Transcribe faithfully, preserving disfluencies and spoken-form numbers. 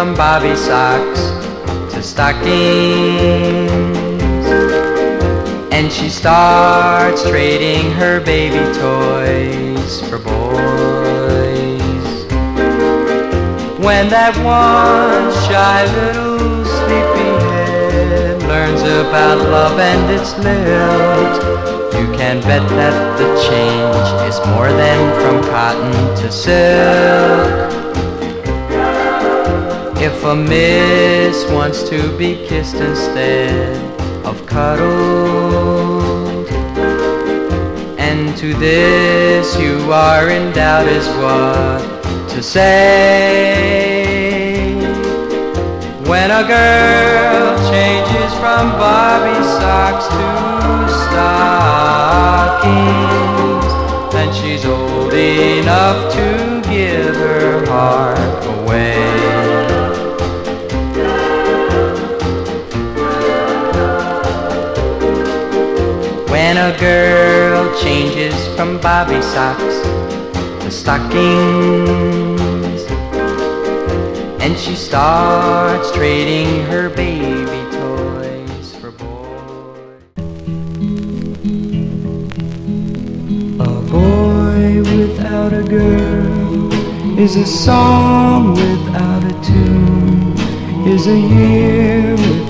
from bobby socks to stockings, and she starts trading her baby toys for boys. When that one shy little sleepyhead learns about love and its lilt, you can bet that the change is more than from cotton to silk. If a miss wants to be kissed instead of cuddled, and to this you are in doubt as what to say. When a girl changes from bobby socks to stockings, then she's old enough to give her heart away. When a girl changes from bobby socks to stockings, and she starts trading her baby toys for boys. A boy without a girl is a song without a tune, is a year without